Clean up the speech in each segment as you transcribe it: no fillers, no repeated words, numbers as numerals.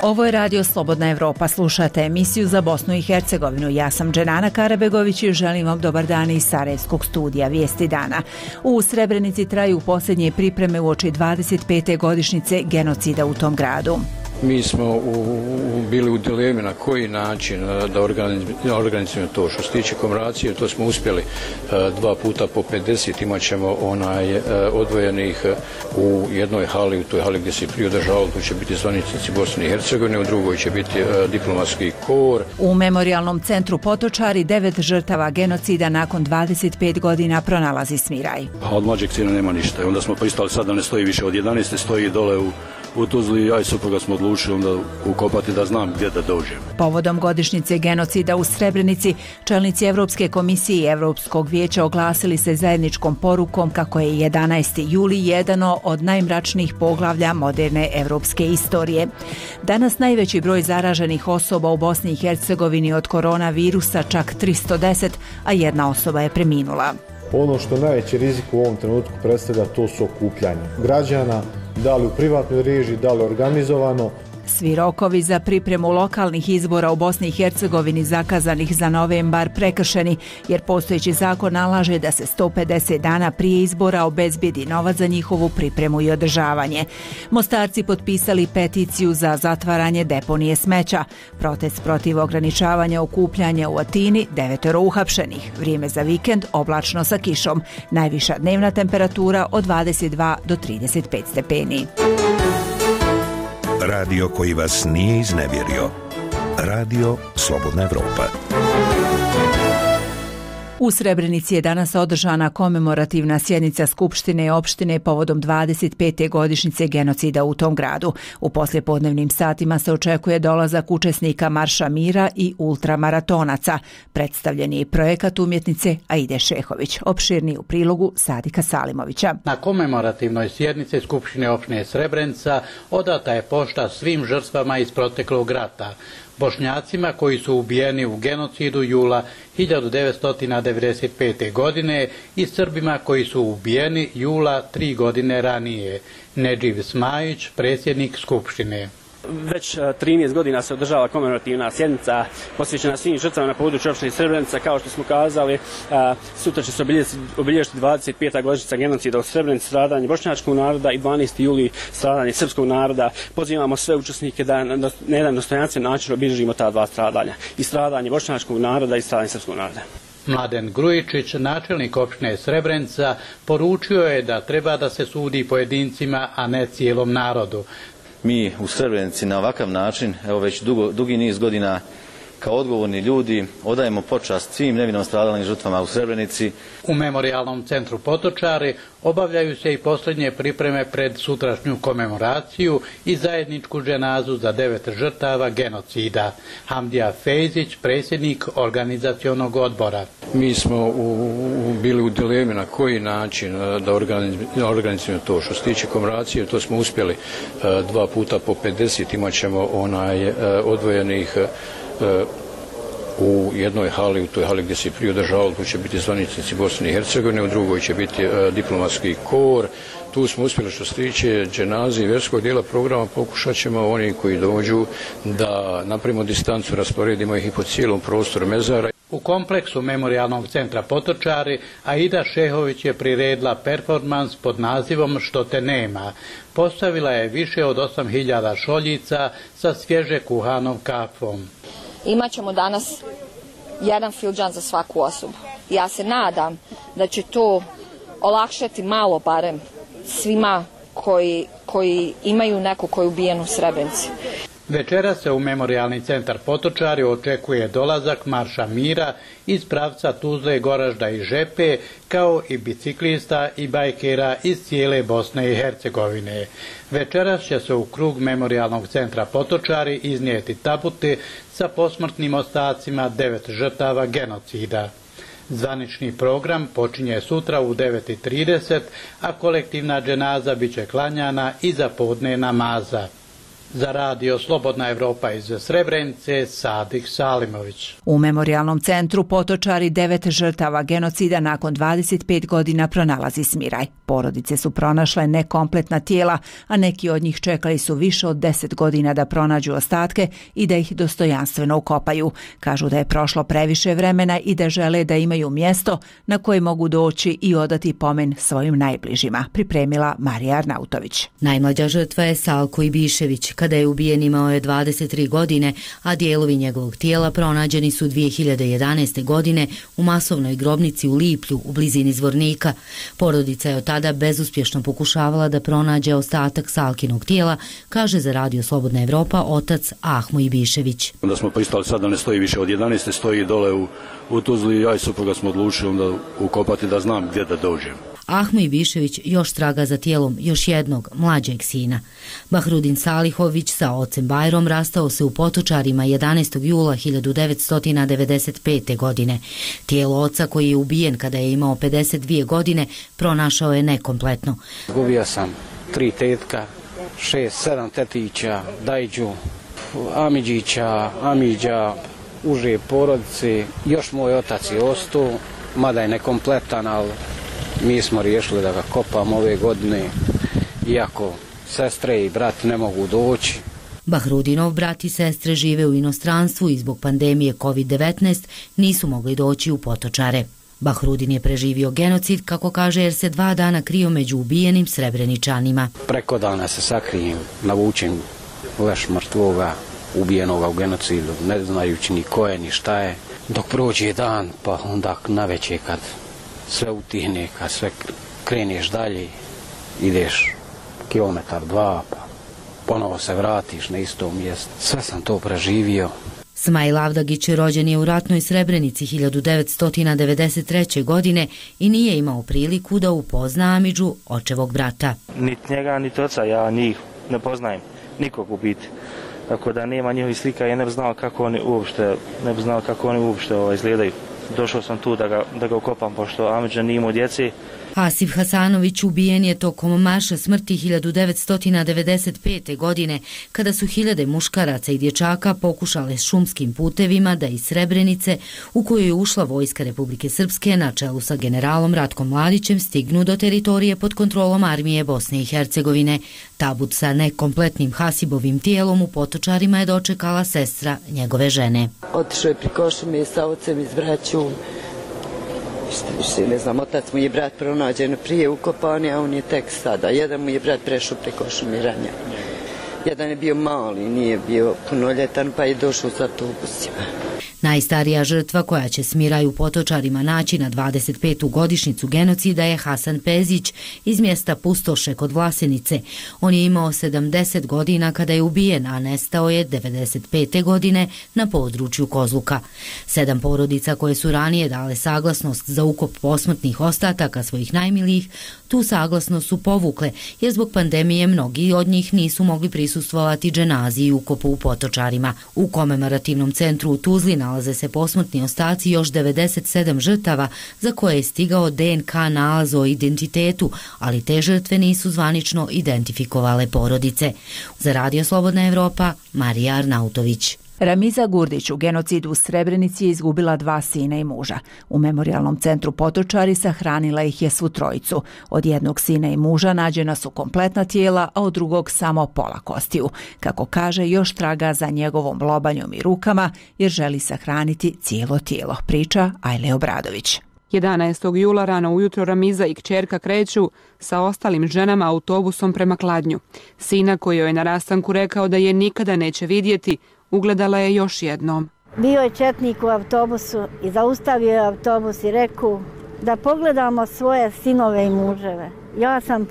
Ovo je Radio Slobodna Evropa. Slušate emisiju za Bosnu i Hercegovinu. Ja sam Dženana Karabegović i želim vam dobar dan iz Sarajevskog studija Vijesti dana. U Srebrenici traju posljednje pripreme uoči 25. godišnjice genocida u tom gradu. Mi smo bili u dilemi na koji način da organizujemo to. Što se tiče komemoracije, to smo uspjeli 2 puta po 50, imat ćemo odvojenih u jednoj hali, u toj hali gdje se prije održavalo, tu će biti zvaničnici Bosne i Hercegovine, u drugoj će biti diplomatski kor. U Memorijalnom centru Potočari 9 žrtava genocida nakon 25 godina pronalazi smiraj. Od mlađeg sina nema ništa. Onda smo pristali sad da ne stoji više od 11, stoji dole u Tuzli, ja i supruga smo odlučili onda ukopati da znam gdje da dođem. Povodom godišnjice genocida u Srebrenici, čelnici Evropske komisije i Evropskog vijeća oglasili se zajedničkom porukom kako je 11. juli jedno od najmračnijih poglavlja moderne evropske istorije. Danas najveći broj zaraženih osoba u Bosni i Hercegovini od koronavirusa, čak 310, a jedna osoba je preminula. Ono što najveći rizik u ovom trenutku predstavlja, to su okupljanja građana, da li u privatnoj režiji, da li organizovano. Svi rokovi za pripremu lokalnih izbora u Bosni i Hercegovini zakazanih za novembar prekršeni, jer postojeći zakon nalaže da se 150 dana prije izbora obezbijedi novac za njihovu pripremu i održavanje. Mostarci potpisali peticiju za zatvaranje deponije smeća. Protest protiv ograničavanja okupljanja u Atini, 9 uhapšenih. Vrijeme za vikend oblačno sa kišom. Najviša dnevna temperatura od 22 do 35 stepeni. Radio koji vas nije iznevjerio. Radio Slobodna Evropa. U Srebrenici je danas održana komemorativna sjednica Skupštine opštine povodom 25. godišnjice genocida u tom gradu. U poslijepodnevnim satima se očekuje dolazak učesnika Marša mira i ultramaratonaca. Predstavljen je projekat umjetnice Aide Šehović. Opširniji u prilogu Sadika Salimovića. Na komemorativnoj sjednici Skupštine opštine Srebrenica odata je pošta svim žrtvama iz proteklog rata. Bošnjacima koji su ubijeni u genocidu jula 1995. godine i Srbima koji su ubijeni jula 3 godine ranije. Nedživ Smajić, predsjednik Skupštine. Već 13 godina se održava komemorativna sjednica posvećena svim žrtvama na području opštine Srebrenica. Kao što smo kazali, sutra će se obilježiti 25. godišnjica genocida u Srebrenici, stradanje bošnjačkog naroda, i 12. juli stradanje srpskog naroda. Pozivamo sve učesnike da na jedan dostojanstven način obilježimo ta dva stradanja, i stradanje bošnjačkog naroda i stradanje srpskog naroda. Mladen Grujičić, načelnik opštine Srebrenica, poručio je da treba da se sudi pojedincima, a ne cijelom narodu. Mi u Srebrenici na ovakav način, evo već dugi niz godina, kao odgovorni ljudi odajemo počast svim nevinom stradalim žrtvama u Srebrenici. U Memorijalnom centru Potočari obavljaju se i posljednje pripreme pred sutrašnju komemoraciju i zajedničku dženazu za 9 žrtava genocida. Hamdija Fejzić, predsjednik organizacionog odbora. Mi smo bili u dilemi na koji način da organizujemo to. Što se tiče komemoracije, to smo uspjeli 2 puta po 50, imat ćemo odvojenih u jednoj hali, u toj hali gdje se prije održavalo, tu će biti zvaničnici Bosne i Hercegovine, u drugoj će biti diplomatski kor. Tu smo uspjeli, što se tiče dženaze i vjerskog dijela programa, pokušat ćemo oni koji dođu da napravimo distancu, rasporedimo ih i po cijelom prostoru mezara. U kompleksu Memorijalnog centra Potočari Aida Šehović je priredila performans pod nazivom Što te nema. Postavila je više od 8000 šoljica sa svježe kuhanom kafom. Imaćemo danas jedan filđan za svaku osobu. Ja se nadam da će to olakšati malo barem svima koji imaju neko koji je ubijen u Srebrenici. Večera se u Memorijalni centar Potočari očekuje dolazak Marša mira iz pravca Tuzle, Goražda i Žepe, kao i biciklista i bajkera iz cijele Bosne i Hercegovine. Večeras će se u krug Memorijalnog centra Potočari iznijeti tabuti sa posmrtnim ostacima 9 žrtava genocida. Zvanični program počinje sutra u 9:30, a kolektivna dženaza biće klanjana iza podne namaza. Za radio Slobodna Evropa iz Srebrenice, Sadik Salimović. U Memorijalnom centru Potočari 9 žrtava genocida nakon 25 godina pronalazi smiraj. Porodice su pronašle nekompletna tijela, a neki od njih čekali su više od 10 godina da pronađu ostatke i da ih dostojanstveno ukopaju. Kažu da je prošlo previše vremena i da žele da imaju mjesto na koje mogu doći i odati pomen svojim najbližima, pripremila Marija Arnautović. Najmlađa žrtva je Salko Ibišević. Kada je ubijen imao je 23 godine, a dijelovi njegovog tijela pronađeni su 2011. godine u masovnoj grobnici u Liplju u blizini Zvornika. Porodica je od tada bezuspješno pokušavala da pronađe ostatak Salkinog tijela, kaže za radio Slobodna Evropa otac Ahmo Ibišević. Onda smo pristali sad da ne stoji više od 11. stoji dole u Tuzli, ja i supruga smo odlučili onda ukopati da znam gdje da dođem. Ahmo Ibišević još traga za tijelom još jednog mlađeg sina. Bahrudin Salihović sa ocem Bajrom rastao se u Potočarima 11. jula 1995. godine. Tijelo oca koji je ubijen kada je imao 52 godine pronašao je nekompletno. Gubio sam 3 tetka, 6-7 tetića, dajđu, Amidžića, Amidža, uže porodice, još moj otac je ostao, mada je nekompletan, ali mi smo riješili da ga kopamo ove godine, iako sestre i brat ne mogu doći. Bahrudinov brat i sestre žive u inostranstvu i zbog pandemije COVID-19 nisu mogli doći u Potočare. Bahrudin je preživio genocid, kako kaže, jer se 2 dana krio među ubijenim Srebreničanima. Preko dana se sakrijem, navučem leš mrtvoga, ubijenoga u genocidu, ne znajući ni ko je, ni šta je. Dok prođe dan, pa onda navečer kad sve utihne, kad sve kreneš dalje, ideš kilometar, 2, pa ponovo se vratiš na isto mjesto. Sve sam to preživio. Smajl Avdagić rođen je u ratnoj Srebrenici 1993. godine i nije imao priliku da upozna Amidžu, očevog brata. Niti njega, niti oca, ja njih ne poznajem, nikog u biti. Tako da nema njihovih slika, ja ne bi znao kako oni uopšte izgledaju. Došao sam tu da ga ukopam, pošto Amidža nije imao djece. Asif Hasanović ubijen je tokom marša smrti 1995. godine, kada su hiljade muškaraca i dječaka pokušale s šumskim putevima da iz Srebrenice, u koju je ušla vojska Republike Srpske na čelu sa generalom Ratkom Mladićem, stignu do teritorije pod kontrolom armije Bosne i Hercegovine. Tabut sa nekompletnim Hasibovim tijelom u Potočarima je dočekala sestra njegove žene. Otišao je prikošen mi sa ocem iz braćom. Ne znam, otac mu je brat pronađen prije ukopan, a on je tek sada. Jedan mu je brat prešao preko Šumiranja. Jedan je bio mali, nije bio punoljetan, pa je došao sa autobusima. Najstarija žrtva koja će smiraj u Potočarima naći na 25. godišnjicu genocida je Hasan Pezić iz mjesta Pustoše kod Vlasenice. On je imao 70 godina kada je ubijen, a nestao je 95. godine na području Kozluka. 7 porodica koje su ranije dale saglasnost za ukop posmrtnih ostataka svojih najmilijih, tu saglasnost su povukle, jer zbog pandemije mnogi od njih nisu mogli prisustvovati dženazi i ukopu u Potočarima. U komemorativnom centru u Tuzli nalaze se posmrtni ostaci još 97 žrtava za koje je stigao DNK nalaz o identitetu, ali te žrtve nisu zvanično identifikovale porodice. Za radio Slobodna Evropa, Marija Arnautović. Ramiza Gurdić u genocidu u Srebrenici je izgubila 2 sina i muža. U Memorijalnom centru Potočari sahranila ih je svu trojicu. Od jednog sina i muža nađena su kompletna tijela, a od drugog samo pola kostiju. Kako kaže, još traga za njegovom lobanjom i rukama jer želi sahraniti cijelo tijelo, priča Ajle Obradović. 11. jula rano ujutro Ramiza i kćerka kreću sa ostalim ženama autobusom prema Kladnju. Sina koji joj je na rastanku rekao da je nikada neće vidjeti, ugledala je još jednom. Bio je četnik u autobusu i zaustavio je autobus i rekao da pogledamo svoje sinove i muževe. Ja sam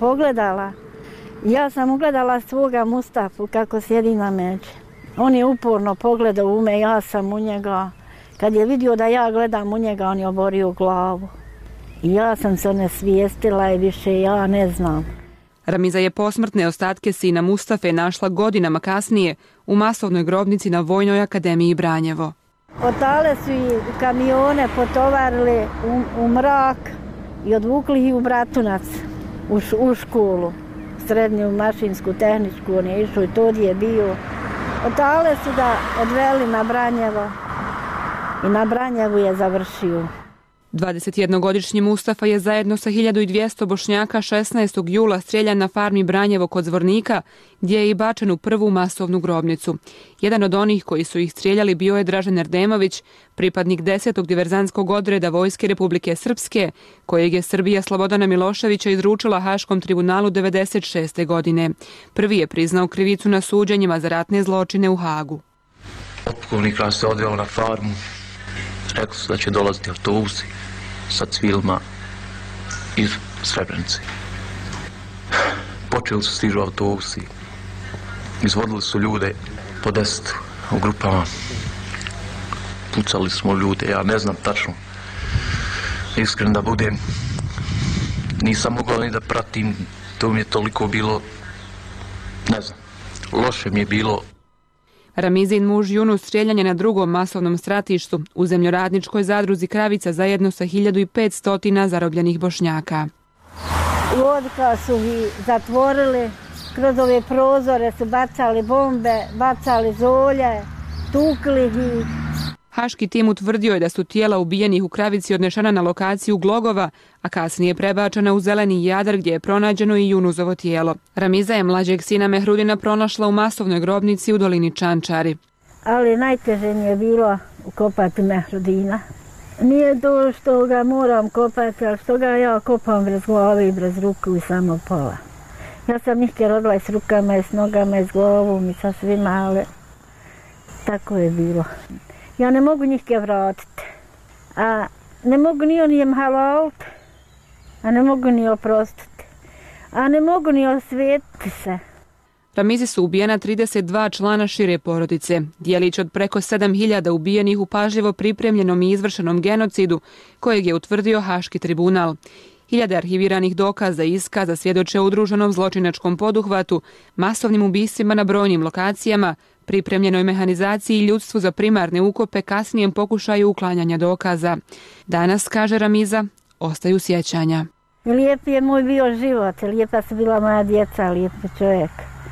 ugledala svoga Mustafu kako sjedi na međi. On je uporno pogledao u me, ja sam u njega. Kad je vidio da ja gledam u njega, on je oborio glavu. I ja sam se onesvijestila i više ja ne znam. Ramiza je posmrtne ostatke sina Mustafe našla godinama kasnije u masovnoj grobnici na Vojnoj akademiji Branjevo. Otale su i kamione potovarili u mrak i odvukli ih u Bratunac, u školu. srednju mašinsku, tehničku, on je išao i to je bio. Odale su ga odveli na Branjevo i na Branjevu je završio. 21-godišnji Mustafa je zajedno sa 1200 Bošnjaka 16. jula streljan na farmi Branjevo kod Zvornika, gdje je i bačen u prvu masovnu grobnicu. Jedan od onih koji su ih streljali bio je Dražen Erdemović, pripadnik 10. diverzantskog odreda Vojske Republike Srpske, kojeg je Srbija Slobodana Miloševića izručila Haškom tribunalu 1996. godine. Prvi je priznao krivicu na suđenjima za ratne zločine u Hagu. Opkovnik nas se odveo na farmu. Rekli su da će dolaziti autobusi sa civilima iz Srebrenice. Počeli su stižu autobusi. Izvodili su ljude po 10 u grupama. Pucali smo ljude, ja ne znam tačno. Iskren da budem, nisam mogao ni da pratim, to mi je toliko bilo, ne znam, loše mi je bilo. Ramizin muž Yunus streljan je na drugom masovnom stratištu u zemljoradničkoj zadruzi Kravica zajedno sa 1500 zarobljenih Bošnjaka. Vodka su ih zatvorili, kroz ove prozore su bacali bombe, bacali zolje, tukli ih. Haški tim utvrdio je da su tijela ubijenih u Kravici odnešena na lokaciju Glogova, a kasnije prebačena u Zeleni Jadar gdje je pronađeno i Junuzovo tijelo. Ramiza je mlađeg sina Mehrudina pronašla u masovnoj grobnici u dolini Čančari. Ali najteže mi je bilo ukopati Mehrudina. Nije to što ga moram kopati, ali što ga ja kopam bez glave i bez ruku i samo pola. Ja sam njih rodila i s rukama i s nogama i s glavom i sa svima, ali tako je bilo. Ja ne mogu njih vratiti, a ne mogu ni onijem halaliti, a ne mogu ni oprostiti, a ne mogu ni osvetiti se. Ramizi su ubijena 32 člana šire porodice, dijelić od preko 7000 ubijenih u pažljivo pripremljenom i izvršenom genocidu, kojeg je utvrdio Haški tribunal. Hiljade arhiviranih dokaza i iskaza svjedoče o udruženom zločinačkom poduhvatu, masovnim ubistvima na brojnim lokacijama, pripremljenoj mehanizaciji i ljudstvu za primarne ukope, kasnijem pokušaju uklanjanja dokaza. Danas, kaže Ramiza, ostaju sjećanja. Lijep je moj bio život, lijepa su bila moja djeca, lijep čovjek.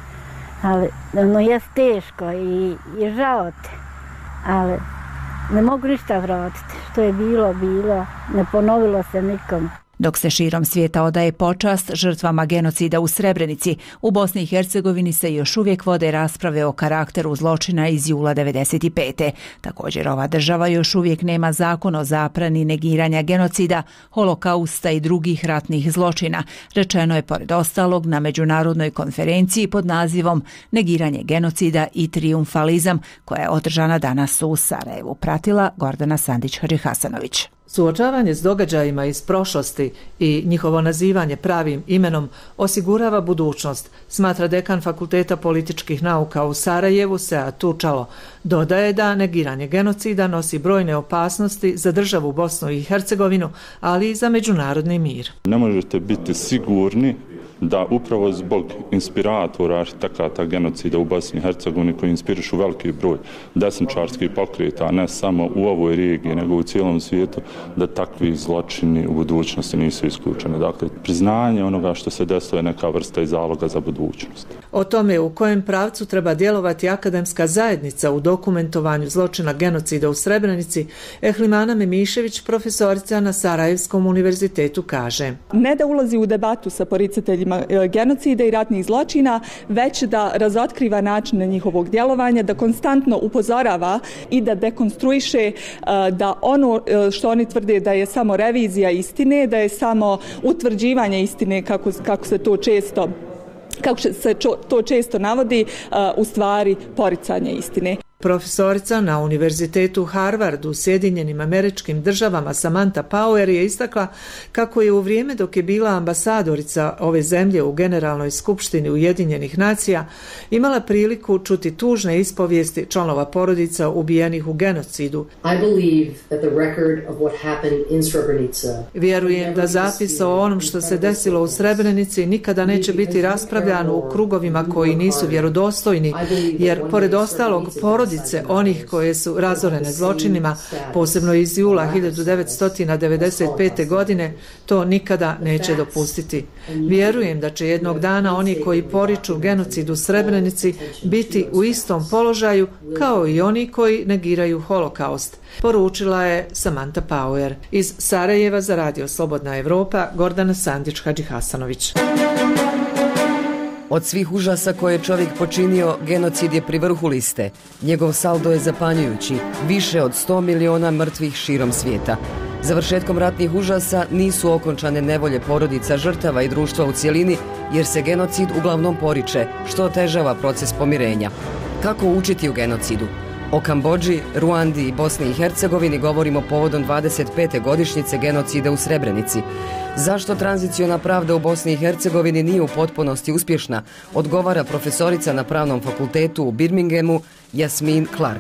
Ali ono je teško i žao te, ali ne mogu ništa vratiti. Što je bilo, bilo, ne ponovilo se nikom. Dok se širom svijeta odaje počast žrtvama genocida u Srebrenici, u Bosni i Hercegovini se još uvijek vode rasprave o karakteru zločina iz jula 1995. Također ova država još uvijek nema zakon o zabrani negiranja genocida, holokausta i drugih ratnih zločina, rečeno je pored ostalog na međunarodnoj konferenciji pod nazivom Negiranje genocida i trijumfalizam, koja je održana danas u Sarajevu. Pratila Gordana Sandić-Hasanović. Suočavanje s događajima iz prošlosti i njihovo nazivanje pravim imenom osigurava budućnost, smatra dekan Fakulteta političkih nauka u Sarajevu Sead Tučalo. Dodaje da negiranje genocida nosi brojne opasnosti za državu Bosnu i Hercegovinu, ali i za međunarodni mir. Ne možete biti sigurni da upravo zbog inspiratora arhitekata genocida u Bosni i Hercegovini koji inspirišu veliki broj desničarskih pokreta, ne samo u ovoj regiji nego u cijelom svijetu, da takvi zločini u budućnosti nisu isključeni. Dakle, priznanje onoga što se desilo je neka vrsta i zaloga za budućnost. O tome u kojem pravcu treba djelovati akademska zajednica u dokumentovanju zločina genocida u Srebrenici, Ehlimana Memišević, profesorica na Sarajevskom univerzitetu, kaže: Ne da ulazi u debatu sa poricateljima genocida i ratnih zločina, već da razotkriva načine njihovog djelovanja, da konstantno upozorava i da dekonstruiše da ono što oni tvrde da je samo revizija istine, da je samo utvrđivanje istine kako se to često navodi, u stvari poricanje istine. Profesorica na Univerzitetu Harvard u Sjedinjenim Američkim Državama Samantha Power je istakla kako je u vrijeme dok je bila ambasadorica ove zemlje u Generalnoj skupštini Ujedinjenih nacija imala priliku čuti tužne ispovijesti članova porodica ubijenih u genocidu. Vjerujem da zapis o onom što se desilo u Srebrenici nikada neće biti raspravljano u krugovima koji nisu vjerodostojni, jer pored ostalog porodica porodice onih koje su razorene zločinima, posebno iz jula 1995. godine, to nikada neće dopustiti. Vjerujem da će jednog dana oni koji poriču genocid u Srebrenici biti u istom položaju kao i oni koji negiraju holokaust, poručila je Samantha Power. Iz Sarajeva za Radio Slobodna Evropa, Gordana Sandić-Hadžihasanović. Od svih užasa koje je čovjek počinio, genocid je pri vrhu liste. Njegov saldo je zapanjujući, više od 100 miliona mrtvih širom svijeta. Završetkom ratnih užasa nisu okončane nevolje porodica žrtava i društva u cjelini, jer se genocid uglavnom poriče, što otežava proces pomirenja. Kako učiti u genocidu? O Kambodži, Ruandi i Bosni i Hercegovini govorimo povodom 25. godišnjice genocida u Srebrenici. Zašto tranziciona pravda u Bosni i Hercegovini nije u potpunosti uspješna, odgovara profesorica na Pravnom fakultetu u Birminghamu Jasmin Clark.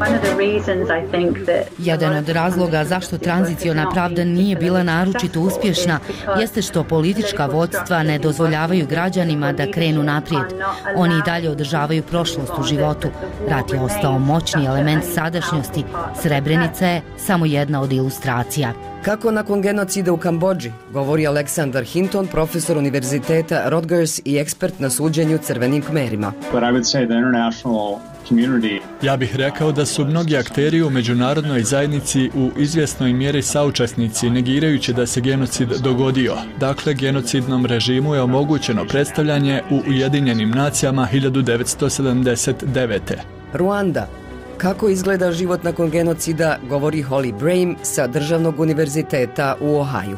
Jedan od razloga zašto tranziciona pravda nije bila naročito uspješna jeste što politička vodstva ne dozvoljavaju građanima da krenu naprijed. Oni i dalje održavaju prošlost u životu. Rat je ostao moćni element sadašnjosti. Srebrenica je samo jedna od ilustracija. Kako nakon genocida u Kambodži, govori Aleksandar Hinton, profesor univerziteta Rutgers i ekspert na suđenju crvenim kmerima. Ja bih rekao da su mnogi akteri u međunarodnoj zajednici u izvjesnoj mjeri saučesnici, negirajući da se genocid dogodio. Dakle, genocidnom režimu je omogućeno predstavljanje u Ujedinjenim nacijama 1979. Ruanda. Kako izgleda život nakon genocida, govori Holly Brame sa Državnog univerziteta u Ohaju.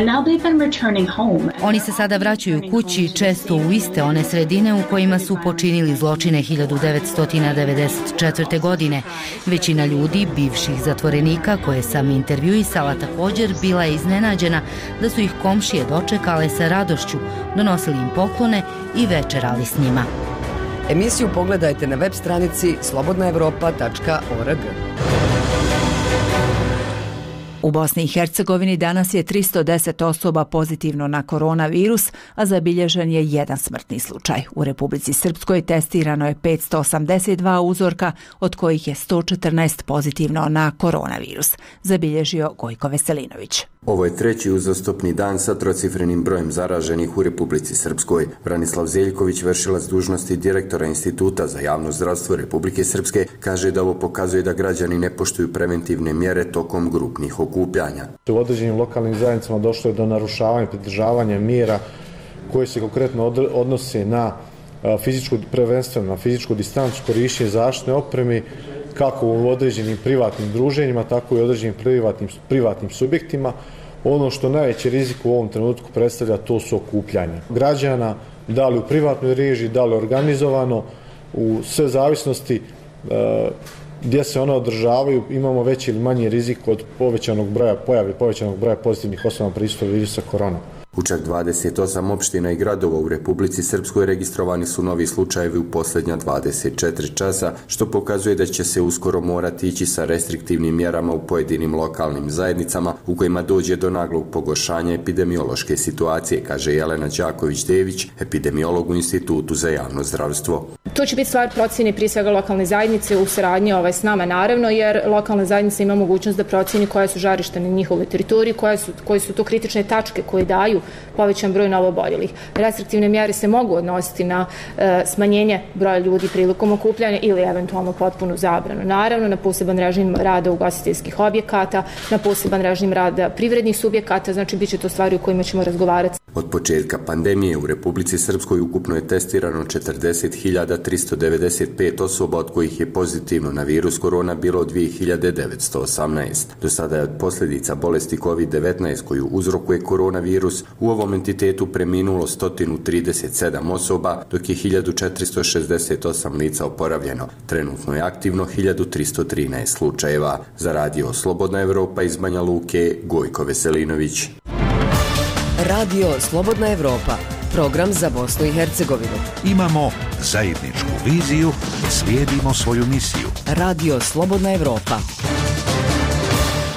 Oni se sada vraćaju kući, često u iste one sredine u kojima su počinili zločine 1994. godine. Većina ljudi, bivših zatvorenika koje sam intervjuisala, također bila je iznenađena da su ih komšije dočekale sa radošću, donosili im poklone i večerali s njima. Emisiju pogledajte na web stranici slobodnaevropa.org. U Bosni i Hercegovini danas je 310 osoba pozitivno na koronavirus, a zabilježen je jedan smrtni slučaj. U Republici Srpskoj testirano je 582 uzorka, od kojih je 114 pozitivno na koronavirus, zabilježio Gojko Veselinović. Ovo je treći uzastopni dan sa trocifrenim brojem zaraženih u Republici Srpskoj. Branislav Zeljković, vršilac dužnosti direktora Instituta za javno zdravstvo Republike Srpske, kaže da ovo pokazuje da građani ne poštuju preventivne mjere tokom grupnih okupljanja. U određenim lokalnim zajednicama došlo je do narušavanja pridržavanja mjera koje se konkretno odnose na prvenstveno na fizičku distancu, korištenje zaštitne opreme, kako u određenim privatnim druženjima, tako i u određenim privatnim subjektima. Ono što najveći rizik u ovom trenutku predstavlja, to su okupljanja građana, da li u privatnoj režiji, da li organizovano, u sve zavisnosti gdje se one održavaju, imamo veći ili manji rizik od povećanog broja pozitivnih osoba na prisustvo virusa korona. U čak 28 opština i gradova u Republici Srpskoj registrovani su novi slučajevi u posljednja 24 časa, što pokazuje da će se uskoro morati ići sa restriktivnim mjerama u pojedinim lokalnim zajednicama u kojima dođe do naglog pogoršanja epidemiološke situacije, kaže Jelena Đaković-Dević, epidemiolog u Institutu za javno zdravstvo. To će biti stvar procjene prije svega lokalne zajednice u saradnji s nama naravno, jer lokalna zajednica ima mogućnost da procjeni koja su žarišta na njihovoj teritoriji, koje su to kritične tačke koje daju povećan broj novooboljelih. Restriktivne mjere se mogu odnositi na smanjenje broja ljudi prilikom okupljanja ili eventualno potpunu zabranu. Naravno, na poseban režim rada ugostiteljskih objekata, na poseban režim rada privrednih subjekata, znači bit će to stvari o kojima ćemo razgovarati. Od početka pandemije u Republici Srpskoj ukupno je testirano 40.395 osoba, od kojih je pozitivno na virus korona bilo 2.918. Do sada je od posljedica bolesti COVID-19 koju uzrokuje koronavirus u ovom entitetu preminulo 137 osoba, dok je 1468 lica oporavljeno. Trenutno je aktivno 1313 slučajeva. Za Radio Slobodna Evropa iz Banja Luke, Gojko Veselinović. Radio Slobodna Evropa, program za Bosnu i Hercegovinu. Imamo zajedničku viziju, slijedimo svoju misiju. Radio Slobodna Evropa.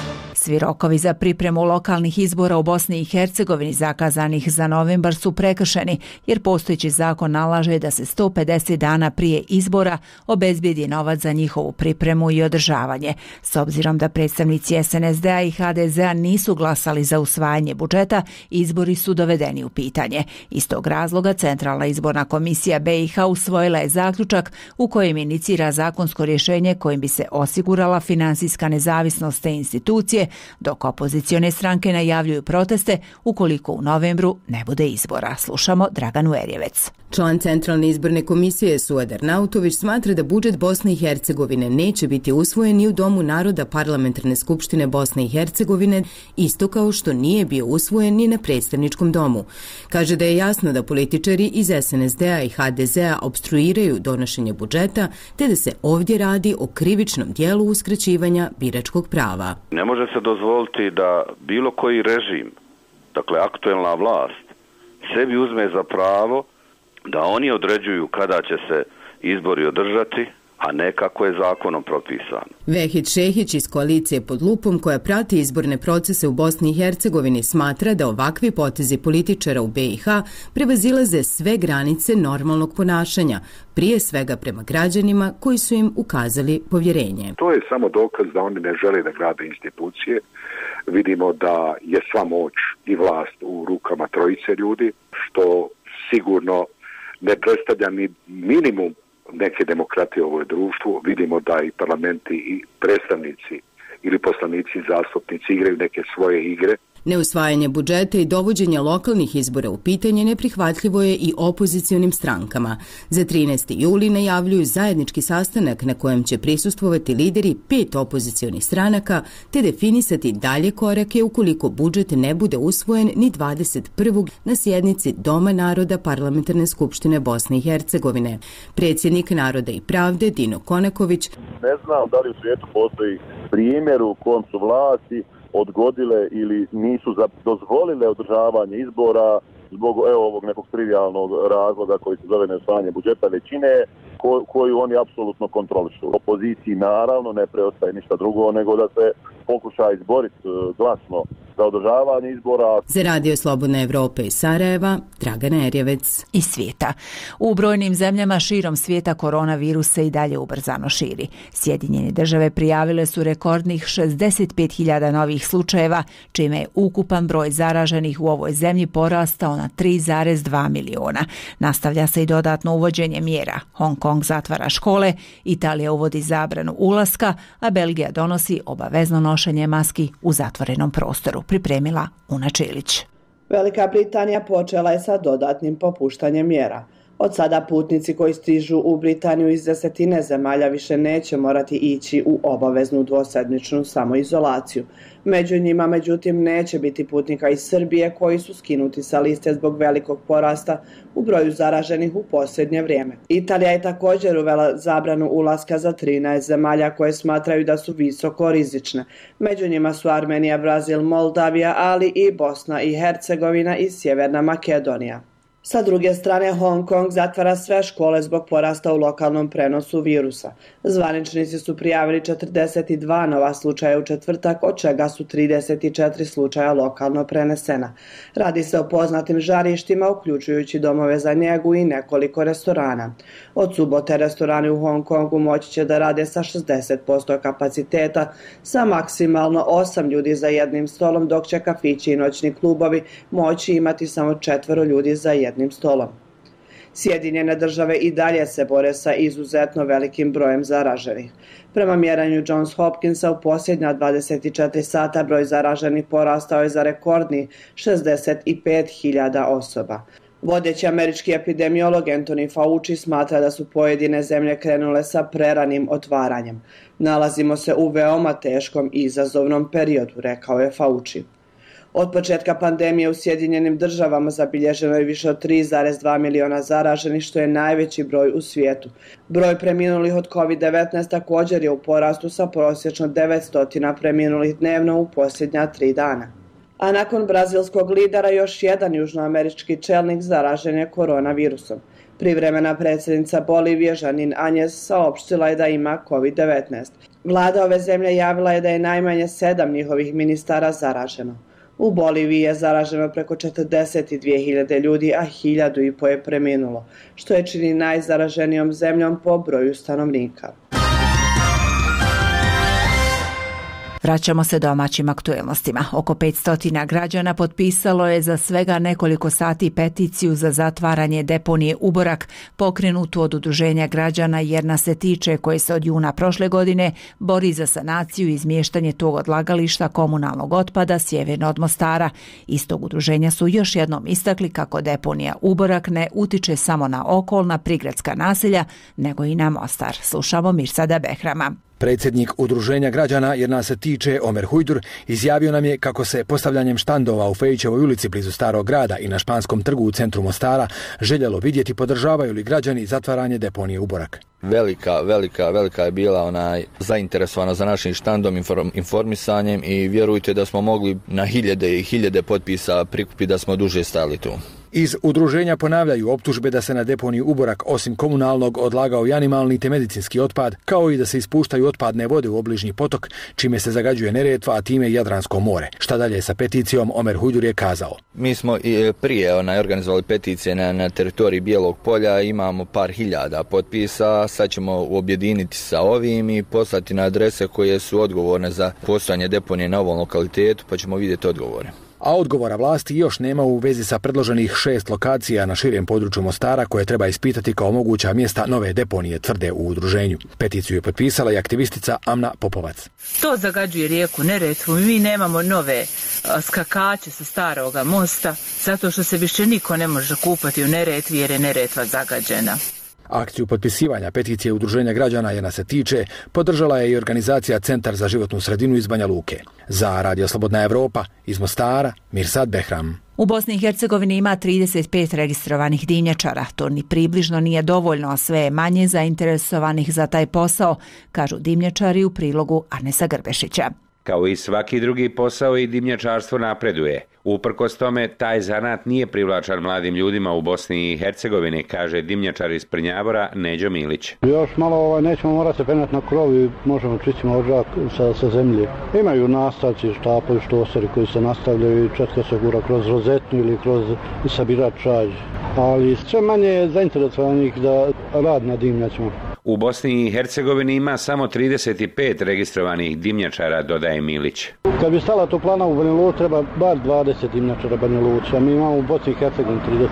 Svi rokovi za pripremu lokalnih izbora u Bosni i Hercegovini zakazanih za novembar su prekršeni, jer postojeći zakon nalaže da se 150 dana prije izbora obezbijedi novac za njihovu pripremu i održavanje. S obzirom da predstavnici SNSD-a i HDZ-a nisu glasali za usvajanje budžeta, izbori su dovedeni u pitanje. Iz tog razloga Centralna izborna komisija BiH usvojila je zaključak u kojem inicira zakonsko rješenje kojim bi se osigurala finansijska nezavisnost te institucije, dok opozicione stranke najavljuju proteste ukoliko u novembru ne bude izbora. Slušamo Draganu Erjevec. Član Centralne izborne komisije Suedar Nautović smatra da budžet Bosne i Hercegovine neće biti usvojen ni u Domu naroda Parlamentarne skupštine Bosne i Hercegovine, isto kao što nije bio usvojen ni na predstavničkom domu. Kaže da je jasno da političari iz SNSD-a i HDZ-a opstruiraju donošenje budžeta, te da se ovdje radi o krivičnom dijelu uskraćivanja biračkog prava. Ne može se dozvoliti da bilo koji režim, dakle aktuelna vlast, sebi uzme za pravo da oni određuju kada će se izbori održati, a ne kako je zakonom propisano. Vehid Šehić iz koalicije Pod lupom, koja prati izborne procese u Bosni i Hercegovini, smatra da ovakvi potezi političara u BiH prevazilaze sve granice normalnog ponašanja, prije svega prema građanima koji su im ukazali povjerenje. To je samo dokaz da oni ne žele da grade institucije. Vidimo da je sva moć i vlast u rukama trojice ljudi, što sigurno ne predstavlja ni minimum neke demokratije u ovoj društvu. Vidimo da i parlamenti i predstavnici ili poslanici i zastupnici igraju neke svoje igre. Neusvajanje budžeta i dovođenje lokalnih izbora u pitanje neprihvatljivo je i opozicionim strankama. Za 13. juli najavljuju zajednički sastanak na kojem će prisustvovati lideri 5 opozicionih stranaka te definisati dalje korake ukoliko budžet ne bude usvojen ni 21. na sjednici Doma naroda Parlamentarne skupštine Bosne i Hercegovine. Predsjednik Naroda i pravde Dino Konaković: Ne znam da li u svijetu postoji primjer u kojem su vlasti odgodile ili nisu dozvolile održavanje izbora zbog ovog nekog trivialnog razloga koji se zove neusvajanje budžeta većine koju oni apsolutno kontrolišu. Opoziciji naravno ne preostaje ništa drugo nego da se pokuša izboriti glasno za održavanje izbora. Za Radio Slobodna Evropa iz Sarajeva, Dragana Erjevec. Iz svijeta. U brojnim zemljama širom svijeta koronavirus se i dalje ubrzano širi. Sjedinjene države prijavile su rekordnih 65.000 novih slučajeva, čime je ukupan broj zaraženih u ovoj zemlji porastao na 3,2 miliona. Nastavlja se i dodatno uvođenje mjera. Hong Kong zatvara škole, Italija uvodi zabranu ulaska, a Belgija donosi obavezno nošenje maski u zatvorenom prostoru. Pripremila Una Čilić. Velika Britanija počela je sa dodatnim popuštanjem mjera. Od sada putnici koji stižu u Britaniju iz 10 zemalja više neće morati ići u obaveznu dvosedmičnu samoizolaciju. Među njima, međutim, neće biti putnika iz Srbije koji su skinuti sa liste zbog velikog porasta u broju zaraženih u posljednje vrijeme. Italija je također uvela zabranu ulaska za 13 zemalja koje smatraju da su visoko rizične. Među njima su Armenija, Brazil, Moldavija, ali i Bosna i Hercegovina i Sjeverna Makedonija. Sa druge strane, Hong Kong zatvara sve škole zbog porasta u lokalnom prenosu virusa. Zvaničnici su prijavili 42 nova slučaja u četvrtak, od čega su 34 slučaja lokalno prenesena. Radi se o poznatim žarištima, uključujući domove za njegu i nekoliko restorana. Od subote restorani u Hong Kongu moći će da rade sa 60% kapaciteta, sa maksimalno 8 ljudi za jednim stolom, dok će kafići i noćni klubovi moći imati samo 4 ljudi za jednim stolom. Sjedinjene države i dalje se bore sa izuzetno velikim brojem zaraženih. Prema mjerenju Johns Hopkinsa u posljednja 24 sata broj zaraženih porastao je za rekordnih 65.000 osoba. Vodeći američki epidemiolog Anthony Fauci smatra da su pojedine zemlje krenule sa preranim otvaranjem. Nalazimo se u veoma teškom i izazovnom periodu, rekao je Fauci. Od početka pandemije u Sjedinjenim državama zabilježeno je više od 3,2 miliona zaraženih, što je najveći broj u svijetu. Broj preminulih od COVID-19 također je u porastu sa prosječno 900 preminulih dnevno u posljednja 3 dana. A nakon brazilskog lidera još jedan južnoamerički čelnik zaražen je koronavirusom. Privremena predsjednica Bolivije Žanin Anjes saopštila je da ima COVID-19. Vlada ove zemlje javila je da je najmanje 7 njihovih ministara zaraženo. U Boliviji je zaraženo preko 42.000 ljudi, a 1.500 je preminulo, što je čini najzaraženijom zemljom po broju stanovnika. Vraćamo se domaćim aktuelnostima. Oko 500 građana potpisalo je za svega nekoliko sati peticiju za zatvaranje deponije Uborak, pokrenutu od udruženja građana Jer nas se tiče, koje se od juna prošle godine bori za sanaciju i izmještanje tog odlagališta komunalnog otpada sjeverno od Mostara. Iz tog udruženja su još jednom istakli kako deponija Uborak ne utiče samo na okolna prigradska naselja, nego i na Mostar. Slušamo Mirsada Behrama. Predsjednik udruženja građana Jer nas se tiče, Omer Hujdur, izjavio nam je kako se postavljanjem štandova u Fejićevoj ulici blizu Starog grada i na Španskom trgu u centru Mostara željelo vidjeti podržavaju li građani zatvaranje deponije Uborak. Velika je bila zainteresovana za našim štandom, informisanjem i vjerujte da smo mogli na hiljade i hiljade potpisa prikupiti da smo duže stali tu. Iz udruženja ponavljaju optužbe da se na deponiji Uborak osim komunalnog odlagao i animalni te medicinski otpad, kao i da se ispuštaju otpadne vode u obližnji potok, čime se zagađuje Neretva, a time i Jadransko more. Šta dalje sa peticijom, Omer Hujdur je kazao. Mi smo i prije organizovali peticije na teritoriji Bijelog polja, imamo par hiljada potpisa, sad ćemo objediniti sa ovim i poslati na adrese koje su odgovorne za postojanje deponije na ovom lokalitetu, pa ćemo vidjeti odgovore. A odgovora vlasti još nema u vezi sa predloženih 6 lokacija na širem području Mostara koje treba ispitati kao moguća mjesta nove deponije, tvrde u udruženju. Peticiju je potpisala i aktivistica Amna Popovac. To zagađuje rijeku Neretvu. Mi nemamo nove skakače sa staroga mosta zato što se više niko ne može kupati u Neretvi jer je Neretva zagađena. Akciju potpisivanja peticije udruženja građana Jer nas se tiče podržala je i organizacija Centar za životnu sredinu iz Banja Luke. Za Radio Slobodna Evropa iz Mostara, Mirsad Behram. U Bosni i Hercegovini ima 35 registrovanih dimnjačara. To ni približno nije dovoljno, a sve je manje zainteresovanih za taj posao, kažu dimnjačari u prilogu Arnesa Grbešića. Kao i svaki drugi posao i dimnjačarstvo napreduje. Uprkos tome, taj zanat nije privlačan mladim ljudima u Bosni i Hercegovini, kaže dimnjačar iz Prnjavora Neđo Milić. Još malo nećemo morati se penati na krov i možemo čistiti odžak sa zemlje. Imaju nastavci, štapaju, štoseri koji se nastavljaju i četka se gura kroz rozetnu ili kroz sabirač čađ. Ali sve manje je zainteresovanih da rad na dimnjačima. U Bosni i Hercegovini ima samo 35 registrovanih dimnjačara, dodaje Milić. Kad bi stala toplana u Banja Luci, treba bar 20 dimnjačara Banja Luci, a mi imamo u Bosni i Hercegovini 35.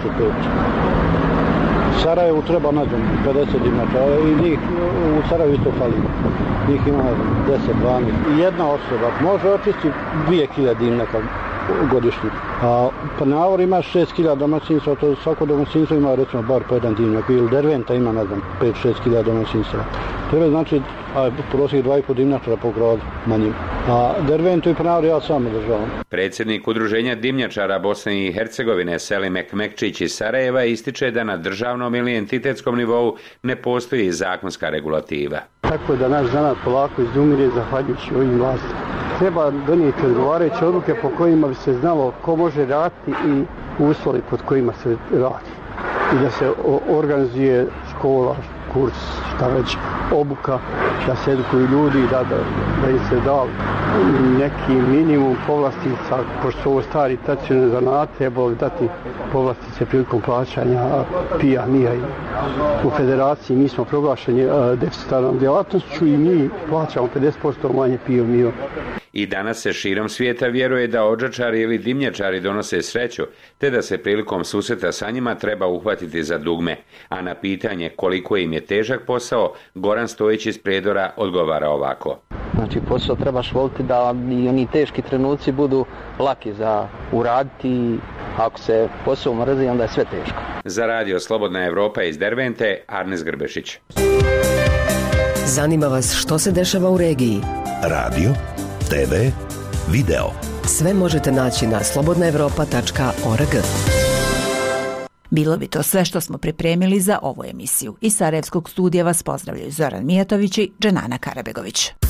U Sarajevu treba nađemo 50 dimnjačara i njih u Sarajevu isto fali. Njih ima 10-12. Jedna osoba može očistiti 2000 dimnjaka godišnje. A Prnjavor ima 6.000 domaćinstva, to svako domaćinstvo ima recimo bar po jedan dimnjak. Ili Derventa ima, 5-6.000 domaćinstva. Treba znači prosjek 2,5 dimnjačara po gradu manjim. A Derventu i Prnjavor ja sam održavam. Predsjednik udruženja dimnjačara Bosne i Hercegovine Selim Ekmekčić iz Sarajeva ističe da na državnom ili entitetskom nivou ne postoji zakonska regulativa. Tako je da naš zanat polako izumire zahvaljujući ovim vlastima. Treba donijeti odgovarajuće odluke po kojima bi se znalo ko može raditi i uslovi pod kojima se radi. I da se organizuje škola, kurs, šta već, obuka, da se edukuju ljudi, da im se da neki minimum povlastica, pošto su ovo stari tradicionalni zanati, trebalo bi dati povlastice prilikom plaćanja pija, mija. U federaciji mi smo proglašeni deficitarnom djelatnošću i mi plaćamo 50% manje pio, mio. I danas se širom svijeta vjeruje da odžačari ili dimnjačari donose sreću, te da se prilikom susreta sa njima treba uhvatiti za dugme. A na pitanje koliko im je težak posao, Goran Stojić iz Prijedora odgovara ovako. Znači posao trebaš voliti da i oni teški trenuci budu laki za uraditi. Ako se posao mrzi, onda je sve teško. Za Radio Slobodna Evropa iz Dervente, Arnes Grbešić. Zanima vas što se dešava u regiji? Radio, TV, video. Sve možete naći na slobodnaevropa.org. Bilo bi to sve što smo pripremili za ovu emisiju. Iz Sarajevskog studija vas pozdravljaju Zoran Mijatović i Dženana Karabegović.